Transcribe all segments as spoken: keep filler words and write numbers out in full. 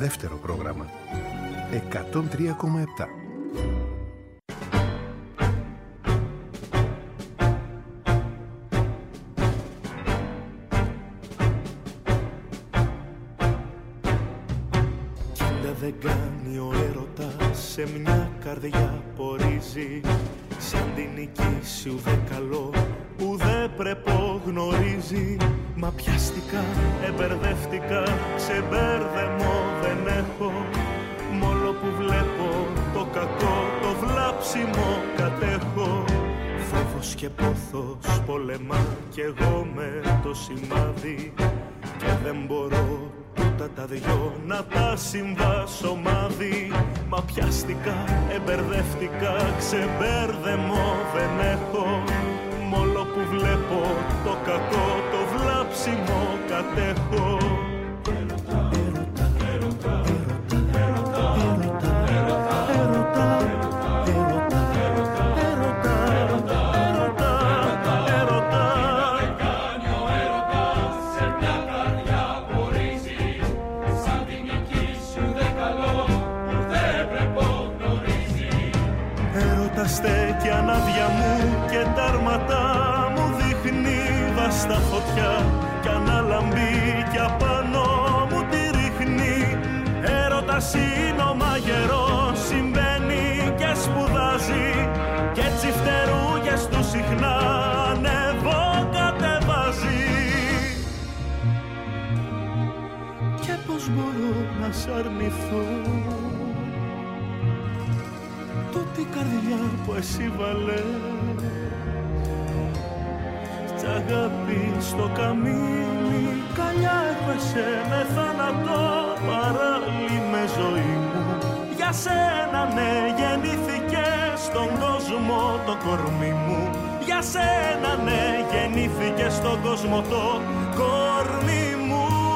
δεύτερο πρόγραμμα. εκατόν τρία κόμμα επτά. Κοίτα δεν κάνει ο έρωτας, σε μια καρδιά πορίζει. Σαν την νικήσει ουδέ καλό, ουδέ πρεπό γνωρίζει. Μα πιάστηκα, εμπερδεύτηκα, ξεμπέρδεμο δεν έχω. Μόλο που βλέπω το κακό, το βλάψιμο κατέχω. Φόβος και πόθος πολεμά κι εγώ με το σημάδι. Και δεν μπορώ τούτα τα δυο να τα συμβάσω μάδι. Μα πιάστηκα, εμπερδεύτηκα, ξεμπέρδεμο δεν έχω. Μόλο που βλέπω το κακό, το βλάψιμο κατέχω. Έρωτα, έρωτα, έρωτα, έρωτα, έρωτα, έρωτα, έρωτα, έρωτα, έρωτα, έρωτα, έρωτα. Δεν κάνει ο έρωτας, σε μια καρδιά πορίζει. Σαν την νικήσει ουδέ καλό, ουδέ πρεπό γνωρίζει. Έρωτα στέκει ανάδια μου και τα άρματα μου δείχνει βάστα φωτιά. Κι αναλαμπεί κι απάνω μου τη ρίχνει. Έρωτας είναι ο μαγερός, συμβαίνει και σπουδάζει. Κι έτσι φτερούγες του συχνά ανεβώ κατεβάζει. Και πως μπορώ να σ' αρνηθώ, τούτη καρδιά που εσύ βάλες κι αγάπη στο καμίνι. Καλιά έρχεσαι με θάνατο, παράλληλη με ζωή μου. Για σένα ναι γεννήθηκε στον κόσμο το κορμί μου. Για σένα ναι γεννήθηκε στον κόσμο το κορμί μου.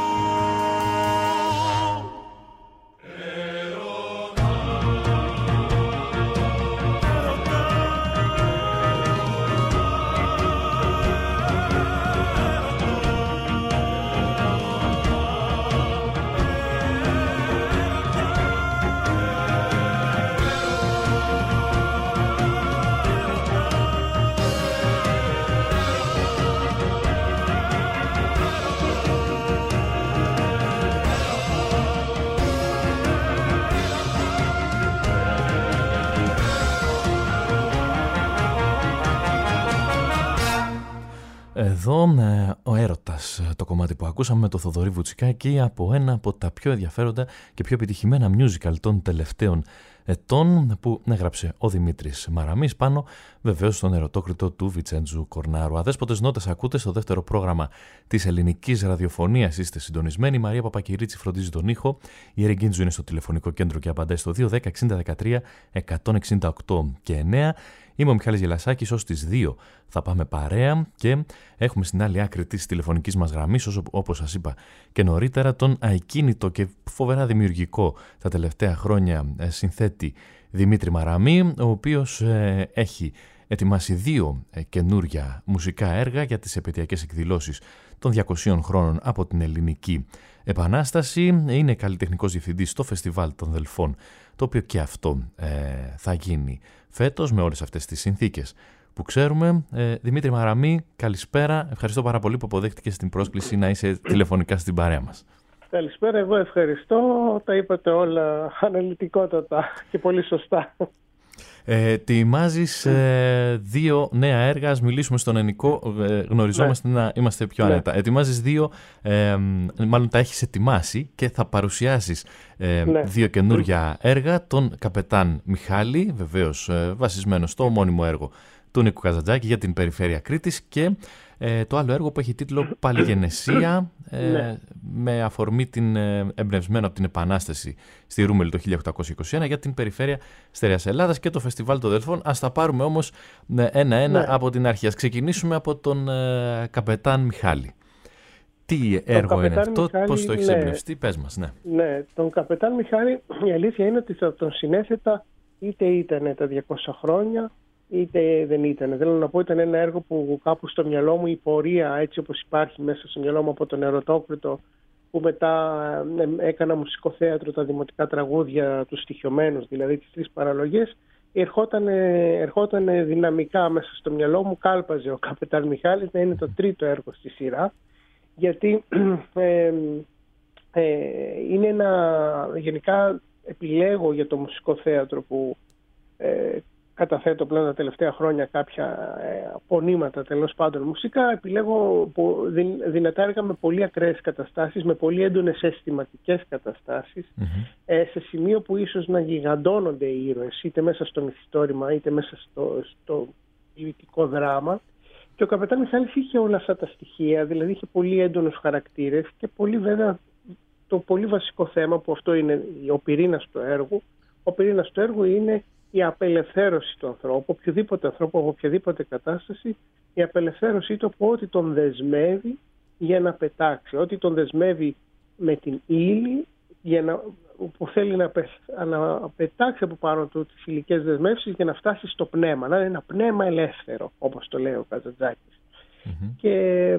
Εδώ ο έρωτας, το κομμάτι που ακούσαμε με το Θοδωρή Βουτσικάκη από ένα από τα πιο ενδιαφέροντα και πιο επιτυχημένα musical των τελευταίων ετών που έγραψε ο Δημήτρης Μαραμής πάνω βεβαίως στον ερωτόκριτο του Βιτσέντζου Κορνάρου. Αδέσποτες νότες ακούτε στο δεύτερο πρόγραμμα της ελληνικής ραδιοφωνίας. Είστε συντονισμένοι. Η Μαρία Παπακυρίτσι φροντίζει τον ήχο. Η Ερεγκίντζου είναι στο τηλεφωνικό κέντρο και απαντάει στο δύο δέκα εξήντα δεκατρία εκατόν εξήντα οκτώ και εννέα. Είμαι ο Μιχάλης Γελασάκης, ως τις δύο θα πάμε παρέα και έχουμε στην άλλη άκρη της τηλεφωνικής μας γραμμής, όπως σας είπα και νωρίτερα, τον αικίνητο και φοβερά δημιουργικό τα τελευταία χρόνια συνθέτη Δημήτρη Μαραμή, ο οποίος ε, έχει ετοιμάσει δύο ε, καινούρια μουσικά έργα για τις επαιτειακές εκδηλώσεις των διακοσίων χρόνων από την Ελληνική Επανάσταση. Είναι καλλιτεχνικός διευθυντής στο Φεστιβάλ των Δελφών, το οποίο και αυτό ε, θα γίνει φέτος με όλες αυτές τις συνθήκες που ξέρουμε. Ε, Δημήτρη Μαραμή, καλησπέρα. Ευχαριστώ πάρα πολύ που αποδέχτηκες την πρόσκληση να είσαι τηλεφωνικά στην παρέα μας. Καλησπέρα, εγώ ευχαριστώ. Τα είπατε όλα αναλυτικότατα και πολύ σωστά. Ε, ετοιμάζεις ε, δύο νέα έργα, ας μιλήσουμε στον ελληνικό, ε, γνωριζόμαστε, ναι, να είμαστε πιο άνετα. Ναι. Ετοιμάζεις δύο, ε, μάλλον τα έχεις ετοιμάσει και θα παρουσιάσεις ε, ναι. δύο καινούρια έργα, τον Καπετάν Μιχάλη, βεβαίως ε, βασισμένο στο ομώνυμο έργο του Νίκου Καζαντζάκη για την περιφέρεια Κρήτης, και ε, το άλλο έργο που έχει τίτλο Παλιγενεσία, ε, ναι. με αφορμή την ε, εμπνευσμένο από την Επανάσταση στη Ρούμελη το χίλια οκτακόσια είκοσι ένα για την περιφέρεια Στερεάς Ελλάδας και το Φεστιβάλ των Δελφών. Ας τα πάρουμε όμως ένα-ένα, ναι, από την αρχή. Ας ξεκινήσουμε από τον ε, Καπετάν Μιχάλη. Τι έργο είναι αυτό, Μιχάλη, πώς το έχεις, ναι, εμπνευστεί, πες μας. Ναι. ναι, τον Καπετάν Μιχάλη, η αλήθεια είναι ότι θα τον συνέθετα είτε ήταν τα διακόσια χρόνια, είτε δεν ήταν. Θέλω να πω, ήταν ένα έργο που κάπου στο μυαλό μου η πορεία, έτσι όπως υπάρχει μέσα στο μυαλό μου από τον ερωτόκριτο, που μετά έκανα μουσικό θέατρο, τα δημοτικά τραγούδια, τους στοιχειωμένους, δηλαδή τις τρεις παραλογές, ερχόταν, ερχόταν δυναμικά μέσα στο μυαλό μου, κάλπαζε ο Καπετάν Μιχάλης να είναι το τρίτο έργο στη σειρά, γιατί ε, ε, είναι ένα, γενικά επιλέγω για το μουσικό θέατρο που ε, καταθέτω πλέον τα τελευταία χρόνια κάποια ε, απονήματα τέλος πάντων μουσικά, επιλέγω δυνατά έργα με πολύ ακραίες καταστάσεις, με πολύ έντονες αισθηματικές καταστάσεις, mm-hmm. ε, σε σημείο που ίσως να γιγαντώνονται οι ήρωες, είτε μέσα στο μυθιστόρημα είτε μέσα στο, στο ποιητικό δράμα. Και ο Καπετάν Μιχάλης είχε όλα αυτά τα στοιχεία, δηλαδή είχε πολύ έντονους χαρακτήρες και πολύ βέβαια το πολύ βασικό θέμα που αυτό είναι ο πυρήνας του έργου. Ο πυρήνας του έργου είναι η απελευθέρωση του ανθρώπου, οποιοδήποτε ανθρώπου από οποιαδήποτε κατάσταση, η απελευθέρωσή του από ό,τι τον δεσμεύει για να πετάξει, ό,τι τον δεσμεύει με την ύλη για να, που θέλει να, πε, να πετάξει από πάνω του τις υλικές δεσμεύσεις για να φτάσει στο πνεύμα, να είναι ένα πνεύμα ελεύθερο, όπως το λέει ο Καζαντζάκης. Mm-hmm. Και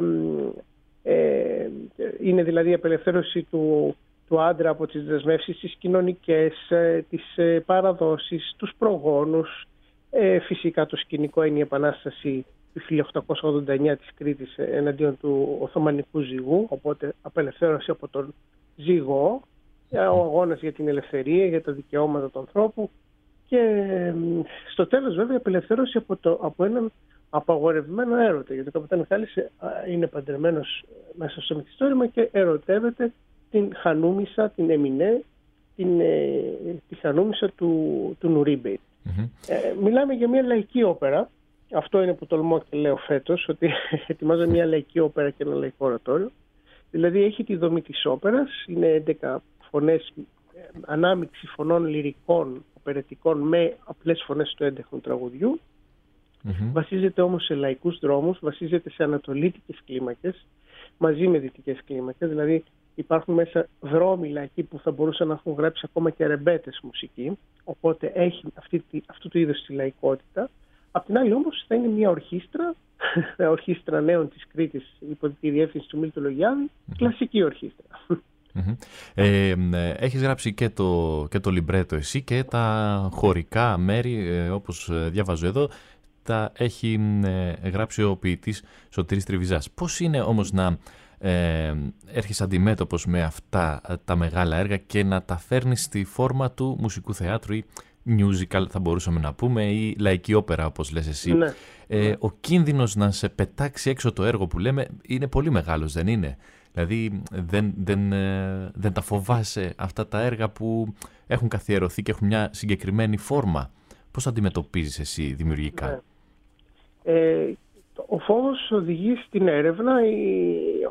ε, είναι δηλαδή η απελευθέρωση του του άντρα από τις δεσμεύσεις, τις κοινωνικές, τις παραδόσεις, τους προγόνους. Ε, φυσικά το σκηνικό είναι η επανάσταση του χίλια οκτακόσια ογδόντα εννιά της Κρήτης εναντίον του Οθωμανικού ζυγού, οπότε απελευθέρωση από τον ζυγό, ο αγώνας για την ελευθερία, για τα δικαιώματα του ανθρώπου και στο τέλος βέβαια απελευθέρωση από, το, από έναν απαγορευμένο έρωτα, γιατί ο Καπετάν Μιχάλης είναι παντρεμένος μέσα στο μυθιστόρημα και ερωτεύεται την Χανούμισσα, την Εμινέ, την, ε, τη Χανούμισσα του, του Νουρίμπεϊ. Mm-hmm. Ε, μιλάμε για μια λαϊκή όπερα. Αυτό είναι που τολμώ και λέω φέτος, ότι ετοιμάζω μια λαϊκή όπερα και ένα λαϊκό ορατόριο. Δηλαδή έχει τη δομή της όπερας, είναι έντεκα φωνές, ανάμειξη φωνών λυρικών, οπερετικών με απλές φωνές του έντεχνου τραγουδιού. Mm-hmm. Βασίζεται όμως σε λαϊκούς δρόμους, βασίζεται σε ανατολίτικες κλίμακες, μαζί με δυτικές κλίμακες, δηλαδή υπάρχουν μέσα δρόμοι λαϊκοί που θα μπορούσαν να έχουν γράψει ακόμα και ρεμπέτες μουσική, οπότε έχει αυτή, αυτού του είδους τη λαϊκότητα. Απ' την άλλη όμως θα είναι μια ορχήστρα, ορχήστρα νέων της Κρήτης υπό τη διεύθυνση του Μίλτου Λογιάδη, mm-hmm. κλασική ορχήστρα. Mm-hmm. Ε, έχεις γράψει και το, και το λιμπρέτο εσύ και τα χωρικά μέρη, ε, όπως διαβάζω εδώ, τα έχει ε, γράψει ο ποιητής Σωτήρης Τριβιζάς. Πώς είναι όμως να Ε, έρχεσαι αντιμέτωπος με αυτά τα μεγάλα έργα και να τα φέρνεις στη φόρμα του μουσικού θεάτρου ή musical θα μπορούσαμε να πούμε ή λαϊκή όπερα όπως λες εσύ. Ναι. Ε, ο κίνδυνος να σε πετάξει έξω το έργο που λέμε είναι πολύ μεγάλος, δεν είναι? Δηλαδή δεν, δεν, δεν τα φοβάσαι αυτά τα έργα που έχουν καθιερωθεί και έχουν μια συγκεκριμένη φόρμα? Πώς τα αντιμετωπίζεις εσύ δημιουργικά? Ναι. Ε... Ο φόβος οδηγεί στην έρευνα, η,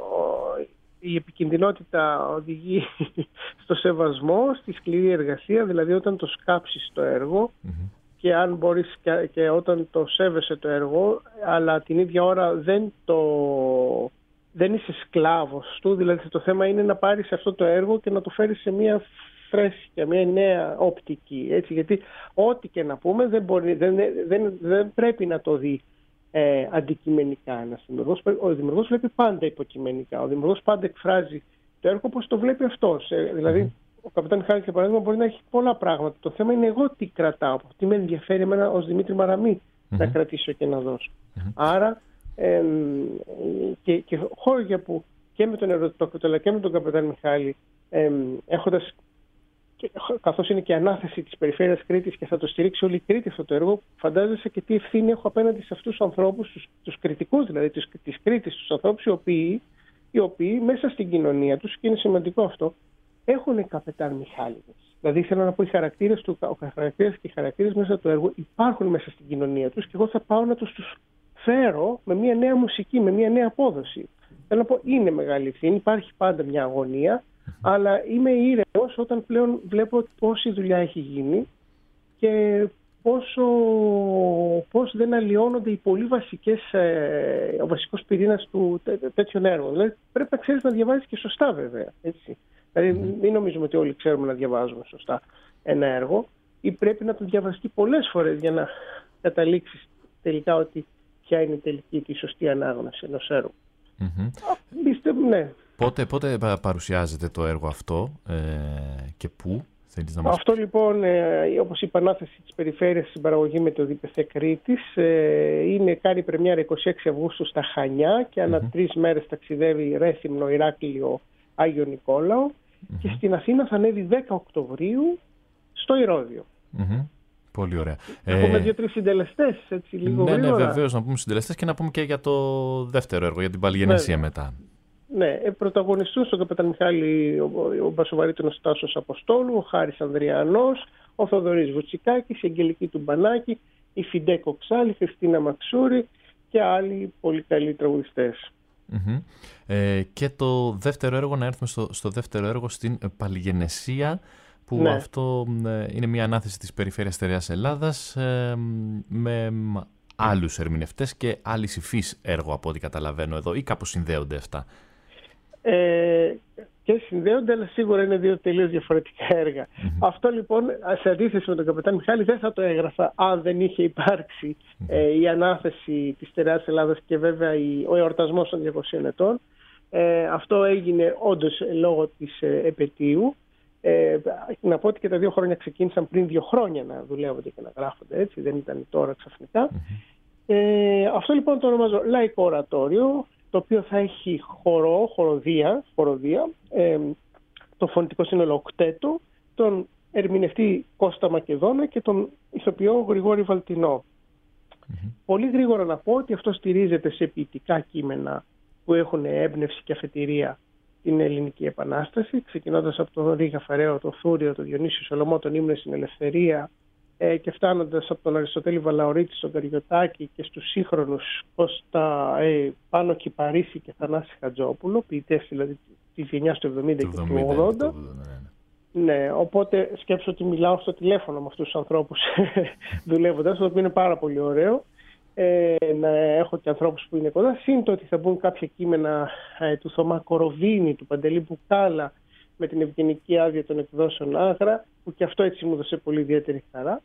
η επικινδυνότητα οδηγεί στο σεβασμό, στη σκληρή εργασία, δηλαδή όταν το σκάψεις το έργο mm-hmm. και αν μπορείς και, και όταν το σέβεσαι το έργο, αλλά την ίδια ώρα δεν, το, δεν είσαι σκλάβος του, δηλαδή το θέμα είναι να πάρεις αυτό το έργο και να το φέρεις σε μια φρέσκια, μια νέα οπτική, έτσι, γιατί ό,τι και να πούμε δεν, μπορεί, δεν, δεν, δεν πρέπει να το δει Ε, αντικειμενικά ένας δημιουργός. Ο δημιουργός βλέπει πάντα υποκειμενικά. Ο δημιουργός πάντα εκφράζει το έργο όπως το βλέπει αυτός. Ε, δηλαδή, mm-hmm. ο Καπετάν Μιχάλης, για παράδειγμα, μπορεί να έχει πολλά πράγματα. Το θέμα είναι εγώ τι κρατάω, τι με ενδιαφέρει εμένα ως Δημήτρη Μαραμή mm-hmm. να κρατήσω και να δώσω. Mm-hmm. Άρα, ε, και, και χώρια που και με τον Ερωτοκριτόλα και με τον Καπετάν Μιχάλη, ε, έχοντας, καθώς είναι και ανάθεση της περιφέρειας Κρήτης και θα το στηρίξει όλη η Κρήτη αυτό το έργο, φαντάζεσαι και τι ευθύνη έχω απέναντι σε αυτούς τους ανθρώπους, τους, τους κριτικούς δηλαδή τους, της Κρήτης, τους ανθρώπους οι οποίοι, οι οποίοι μέσα στην κοινωνία τους, και είναι σημαντικό αυτό, έχουν Καπετάν Μιχάληδες. Δηλαδή θέλω να πω οι χαρακτήρες του, ο χαρακτήρες και οι χαρακτήρες μέσα του έργου υπάρχουν μέσα στην κοινωνία τους και εγώ θα πάω να τους, τους φέρω με μια νέα μουσική, με μια νέα απόδοση. Θέλω να πω είναι μεγάλη ευθύνη, υπάρχει πάντα μια αγωνία. Αλλά είμαι ήρεμος όταν πλέον βλέπω πόση δουλειά έχει γίνει και πόσο, πώς δεν αλλοιώνονται οι πολύ βασικές, ε, ο βασικός πυρήνας του τέ, τέτοιων έργων. Δηλαδή πρέπει να ξέρεις να διαβάζεις και σωστά βέβαια. Έτσι. Δηλαδή μην νομίζουμε ότι όλοι ξέρουμε να διαβάζουμε σωστά ένα έργο ή πρέπει να το διαβαστεί πολλές φορές για να καταλήξεις τελικά ότι ποια είναι η τελική και η σωστή ανάγνωση ενός έργου. Mm-hmm. Πιστεύω, ναι. Πότε, πότε παρουσιάζεται το έργο αυτό ε, και πού? Να μας... Αυτό λοιπόν, ε, όπως είπα, ανάθεση της περιφέρειας στην παραγωγή με το ΔΠΘ Κρήτης, ε, είναι, κάνει πρεμιέρα εικοστή έκτη Αυγούστου στα Χανιά και ανά mm-hmm. τρεις μέρες ταξιδεύει Ρέθυμνο, Ηράκλειο, Άγιο Νικόλαο mm-hmm. και στην Αθήνα θα ανέβει δέκα Οκτωβρίου στο Ηρώδειο. Mm-hmm. Πολύ ωραία. Έχουμε ε... δύο-τρεις συντελεστές, έτσι λίγο ναι, γρήγορα. Ναι, βεβαίως, να πούμε συντελεστές και να πούμε και για το δεύτερο έργο, για την Παλιγενεσία μετά. Ναι, πρωταγωνιστούν στον Καπετάν Μιχάλη ο, ο Μπασοβαρίτωνος Τάσος Αποστόλου, ο Χάρης Ανδριανός, ο Θοδωρής Βουτσικάκης, η Αγγελική Τουμπανάκη, η Φιντέ Κοξάλη, η Χριστίνα Μαξούρη και άλλοι πολύ καλοί τραγουδιστές. Mm-hmm. Ε, και το δεύτερο έργο, να έρθουμε στο, στο δεύτερο έργο, στην Παλιγενεσία, που ναι. αυτό ε, είναι μια ανάθεση της Περιφέρειας Στερεάς Ελλάδας ε, με άλλους ερμηνευτές και άλλης υφής έργο από ό,τι καταλαβαίνω εδώ, ή κάπως συνδέονται αυτά? Ε, και συνδέονται, αλλά σίγουρα είναι δύο τελείως διαφορετικά έργα. Mm-hmm. Αυτό λοιπόν, σε αντίθεση με τον Καπετάν Μιχάλη, δεν θα το έγραφα αν δεν είχε υπάρξει mm-hmm. ε, η ανάθεση της Στερεάς Ελλάδας και βέβαια η, ο εορτασμός των διακοσίων ετών. Ε, αυτό έγινε όντως λόγω της ε, επετείου. Ε, να πω ότι και τα δύο χρόνια ξεκίνησαν πριν δύο χρόνια να δουλεύονται και να γράφονται, έτσι, δεν ήταν τώρα ξαφνικά. Mm-hmm. Ε, αυτό λοιπόν το ονομάζω λαϊκό ορατόριο, το οποίο θα έχει χορό, χοροδία, χοροδία ε, το φωνητικό σύνολο οκτέτο, τον ερμηνευτή Κώστα Μακεδόνα και τον ηθοποιό Γρηγόρη Βαλτινό. Mm-hmm. Πολύ γρήγορα να πω ότι αυτό στηρίζεται σε ποιητικά κείμενα που έχουν έμπνευση και αφετηρία την Ελληνική Επανάσταση, ξεκινώντας από τον Ρίγα Φαραίο, τον Θούριο, τον Διονύσιο Σολομό, τον Ύμνο στην Ελευθερία, ε, και φτάνοντας από τον Αριστοτέλη Βαλαωρίτη στον Καριωτάκη και στους σύγχρονους Κώστα ε, Πάνο Κυπαρίσι και Θανάση Χατζόπουλο, ποιητές δηλαδή της γενιάς του εβδομήντα και του ογδόντα. Ναι, οπότε σκέψω ότι μιλάω στο τηλέφωνο με αυτούς τους ανθρώπους δουλεύοντας, το οποίο είναι πάρα πολύ ωραίο. Ε, να έχω και ανθρώπους που είναι κοντά. Συν το ότι θα μπουν κάποια κείμενα ε, του Θωμά Κοροβίνη, του Παντελή Μπουκάλα, με την ευγενική άδεια των εκδόσεων Άγρα, που και αυτό έτσι μου δώσε πολύ ιδιαίτερη χαρά.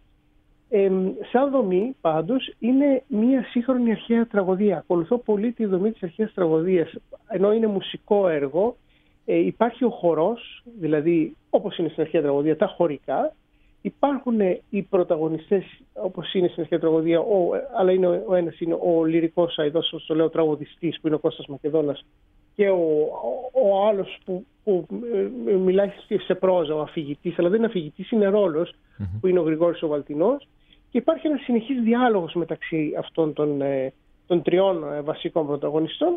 Ε, σαν δομή πάντως είναι μια σύγχρονη αρχαία τραγωδία. Ακολουθώ πολύ τη δομή της αρχαίας τραγωδίας. Ενώ είναι μουσικό έργο, ε, υπάρχει ο χορός, δηλαδή όπως είναι στην αρχαία τραγωδία τα χωρικά. Υπάρχουν οι πρωταγωνιστές όπως είναι στην αρχαία τραγωδία, ο, αλλά είναι ο, ο ένας είναι ο λυρικός αηδός, όπως το λέω, τραγουδιστής, που είναι ο Κώστας Μακεδόνας, και ο, ο, ο άλλος που, που ε, μιλάει σε πρόζα, ο αφηγητής, αλλά δεν είναι αφηγητής, είναι ρόλος, mm-hmm. που είναι ο Γρηγόρης ο Βαλτινός. Και υπάρχει ένας συνεχής διάλογος μεταξύ αυτών των, ε, των τριών ε, βασικών πρωταγωνιστών,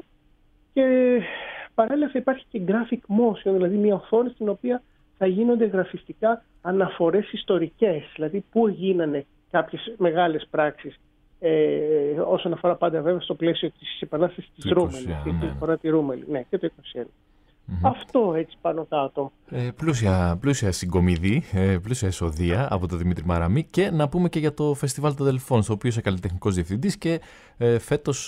και παράλληλα θα υπάρχει και graphic motion, δηλαδή μια οθόνη στην οποία θα γίνονται γραφιστικά αναφορές ιστορικές, δηλαδή πού γίνανε κάποιες μεγάλες πράξεις, ε, όσον αφορά πάντα βέβαια στο πλαίσιο της επανάστασης της Ρούμελης, ναι, ναι. αφορά τη Ρούμελη, ναι, και το είκοσι ένα. Mm-hmm. Αυτό έτσι πάνω κάτω. Ε, πλούσια, πλούσια συγκομιδή, ε, πλούσια εισοδεία από τον Δημήτρη Μαραμή, και να πούμε και για το Φεστιβάλ των Δελφών, στο οποίο είσαι καλλιτεχνικός διευθυντής, και ε, φέτος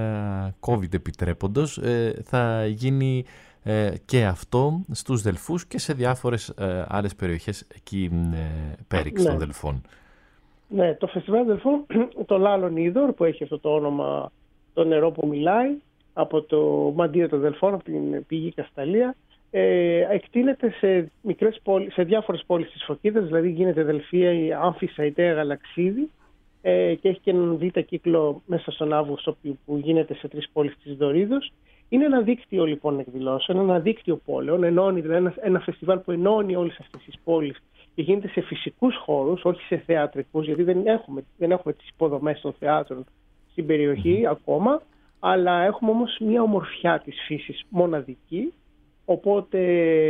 ε, COVID επιτρέποντος ε, θα γίνει ε, και αυτό στους Δελφούς και σε διάφορες ε, άλλες περιοχές εκεί ε, πέριξ ναι. των Δελφών. Ναι, το Φεστιβάλ των Δελφών, το Λάλλον Είδωρ, που έχει αυτό το όνομα, το νερό που μιλάει, από το μαντίο των Δελφών, από την πηγή Κασταλία, ε, εκτείνεται σε, μικρές πόλεις, σε διάφορες πόλεις της Φωκίδας, δηλαδή γίνεται Δελφία, η Άμφισσα, η Τέα, Γαλαξίδη, ε, και έχει και έναν β' κύκλο μέσα στον Αύγουστο που, που γίνεται σε τρεις πόλεις της Δωρίδος. Είναι ένα δίκτυο λοιπόν εκδηλώσεων, ένα δίκτυο πόλεων, ενώνει, δηλαδή ένα, ένα φεστιβάλ που ενώνει όλες αυτές τις πόλεις και γίνεται σε φυσικούς χώρους, όχι σε θεατρικούς, γιατί δεν έχουμε, δεν έχουμε τις υποδομές των θεάτρων στην περιοχή mm-hmm. ακόμα, αλλά έχουμε όμως μια ομορφιά της φύσης μοναδική, οπότε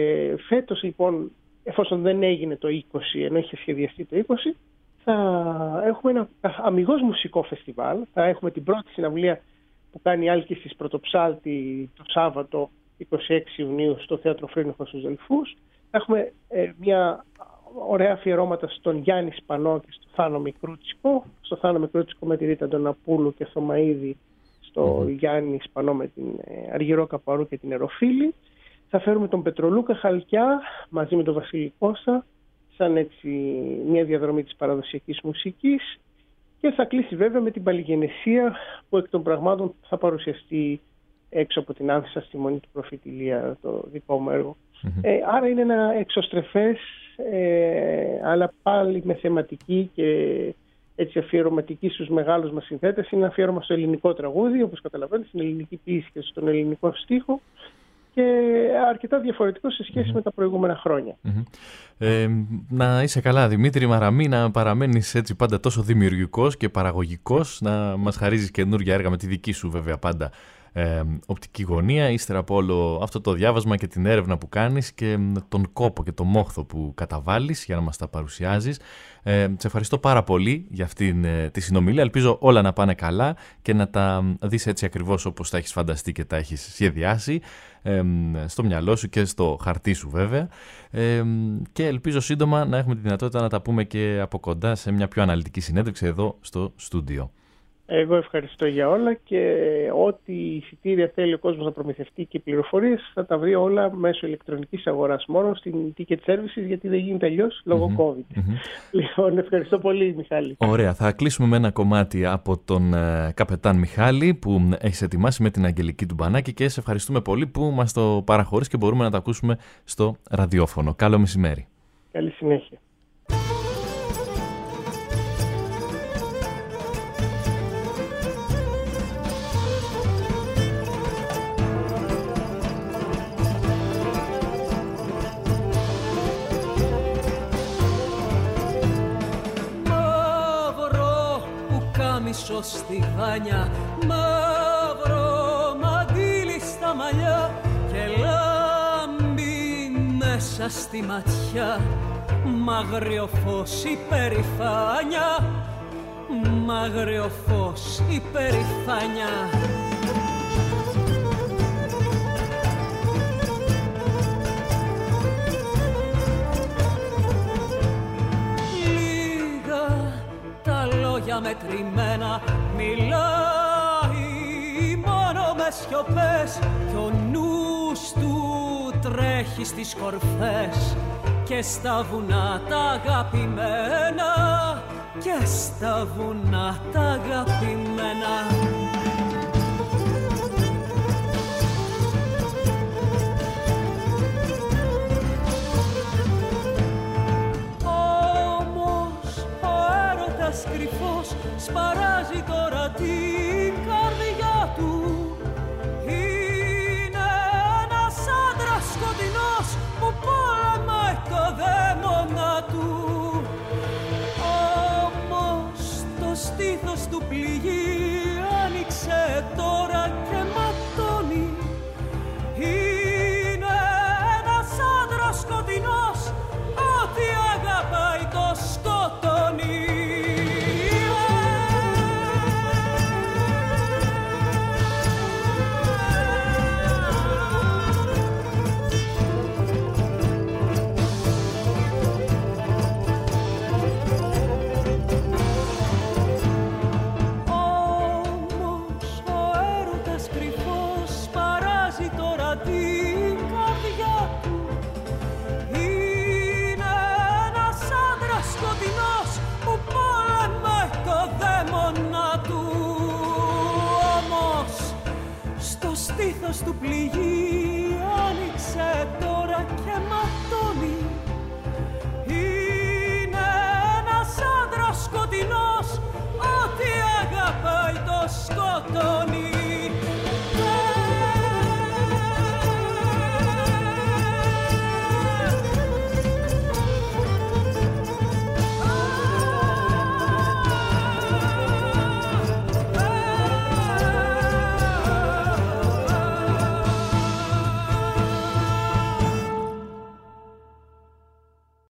φέτος λοιπόν, εφόσον δεν έγινε το είκοσι, ενώ είχε σχεδιαστεί το είκοσι, θα έχουμε ένα αμιγώς μουσικό φεστιβάλ, θα έχουμε την πρώτη συναυλία που κάνει η Άλκη της Πρωτοψάλτη το Σάββατο είκοσι έξι Ιουνίου στο Θέατρο Φρύνοχο στους Δελφούς, θα έχουμε ε, μια ωραία αφιερώματα στον Γιάννη Σπανό και στο Θάνο Μικρούτσικο, στο Θάνο Μικρούτσικο με τη Ρίτα Ντοναπούλου και Θωμαίδη, στο mm-hmm. Γιάννη Σπανό με την ε, Αργυρό Καπαρού και την Εροφίλη. Θα φέρουμε τον Πετρολούκα Χαλκιά μαζί με τον Βασίλη Κώστα, σαν έτσι μια διαδρομή της παραδοσιακής μουσικής, και θα κλείσει βέβαια με την Παλιγενεσία, που εκ των πραγμάτων θα παρουσιαστεί έξω από την Άνθισσα στη Μονή του Προφήτη Ηλία, το δικό μου έργο. Mm-hmm. Ε, άρα είναι ένα εξωστρεφές, ε, αλλά πάλι με θεματική και έτσι αφιερωματική στους μεγάλους μας συνθέτες. Είναι αφιέρωμα στο ελληνικό τραγούδι, όπως καταλαβαίνετε, στην ελληνική ποίηση και στον ελληνικό στίχο, και αρκετά διαφορετικό σε σχέση mm-hmm. με τα προηγούμενα χρόνια. Mm-hmm. Ε, να είσαι καλά, Δημήτρη Μαραμή, να παραμένεις έτσι πάντα τόσο δημιουργικός και παραγωγικός, να μας χαρίζεις καινούργια έργα με τη δική σου βέβαια πάντα ε, οπτική γωνία, ύστερα από όλο αυτό το διάβασμα και την έρευνα που κάνεις και τον κόπο και το μόχθο που καταβάλεις για να μας τα παρουσιάζεις. Ε, σε ευχαριστώ πάρα πολύ για αυτήν ε, τη συνομιλία. Ελπίζω όλα να πάνε καλά και να τα δεις έτσι ακριβώς όπως τα έχεις φανταστεί και τα έχεις σχεδιάσει, ε, στο μυαλό σου και στο χαρτί σου βέβαια, ε, και ελπίζω σύντομα να έχουμε τη δυνατότητα να τα πούμε και από κοντά σε μια πιο αναλυτική συνέντευξη εδώ στο στούντιο. Εγώ ευχαριστώ για όλα, και ό,τι εισιτήρια θέλει ο κόσμος να προμηθευτεί και πληροφορίες θα τα βρει όλα μέσω ηλεκτρονικής αγοράς, μόνο στην Ticket Services, γιατί δεν γίνεται αλλιώς λόγω mm-hmm. COVID. Mm-hmm. Λοιπόν, ευχαριστώ πολύ, Μιχάλη. Ωραία, θα κλείσουμε με ένα κομμάτι από τον ε, Καπετάν Μιχάλη που έχεις ετοιμάσει με την Αγγελική του Μπανάκη, και σε ευχαριστούμε πολύ που μας το παραχωρείς και μπορούμε να το ακούσουμε στο ραδιόφωνο. Καλό μεσημέρι. Καλή συνέχεια. Στη χάνια, μαύρο μαντήλι στα μαλλιά και λάμπει μέσα στη ματιά, μαγρίο φως υπερηφάνια, μαγρίο φως υπερηφάνια. Μετρημένα μιλάει μόνο με σιωπές, κι ο νους του τρέχει στις κορφές και στα βουνά τα αγαπημένα, και στα βουνά τα αγαπημένα. Κρυφός σπαράζει τώρα την καρδιά του. Είναι ένας άντρας σκοτεινός που πόλεμάει το δαίμονα του. Όμως το στήθος του πληγεί, άνοιξε τώρα και ματώνει. Είναι ένας άντρας σκοτεινός, ό,τι αγαπάει το σκοτώνει. Στήθος του πληγεί, άνοιξε τώρα και ματώνει. Είναι ένας άντρας σκοτεινός, ό,τι αγαπάει το σκοτώνει.